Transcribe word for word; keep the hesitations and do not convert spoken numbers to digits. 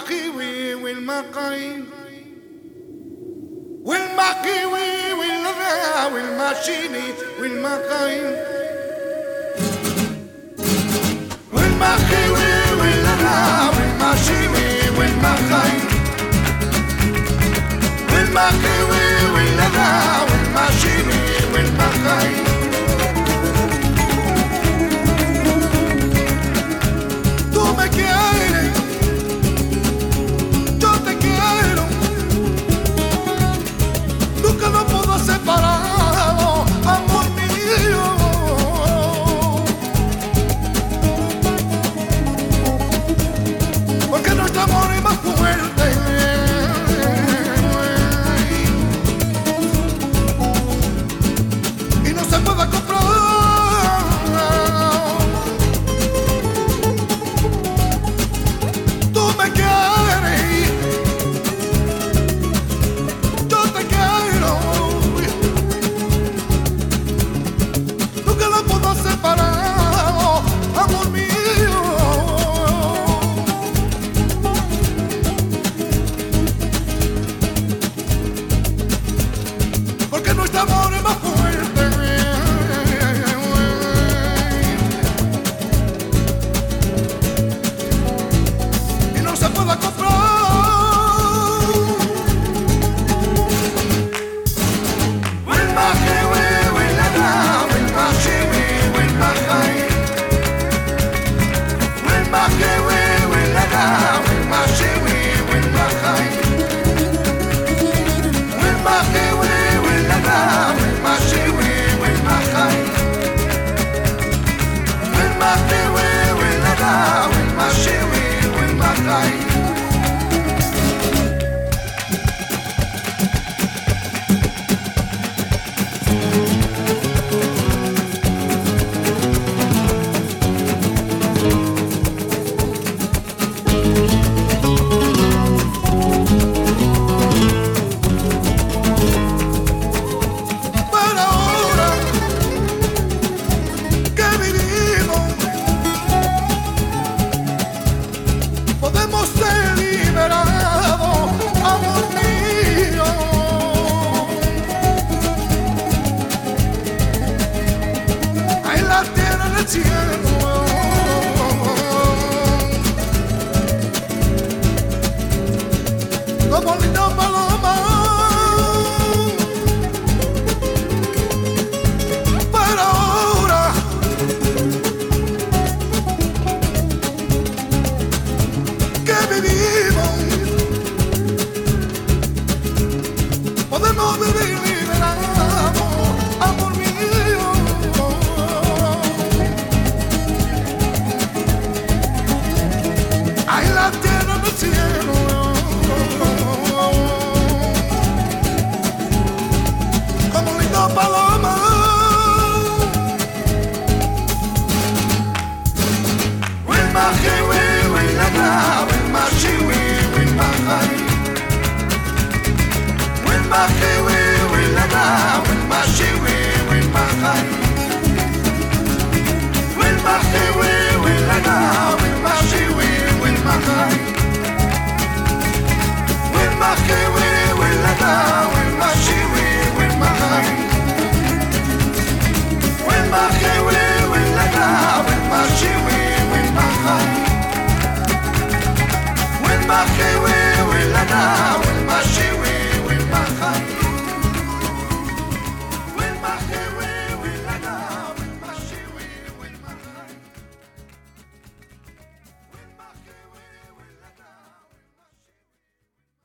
والماكيوي والماقاي والماكيوي والغا والماشيني والماقاي والماكيوي والغا والماشيني والماقاي والماكيوي والغا والماشيني والماقاي. Separado, amor mío, porque nuestro amor es más fuerte y no se puede comprar. Tú me quieres, yo te quiero. Separado, amor mío, porque nuestro amor es más fuerte y no se puede comprar. Como linda paloma, pero ahora que vivimos podemos vivir liberados, amor mío. Hay la tierra en el cielo, paloma, with my kiwi, with the ground, with my chiwi, with my honey, with my kiwi, with the ground, with my chiwi, with my honey, with my kiwi, with the ground, with my chiwi, with my honey, with my kiwi, with the ground.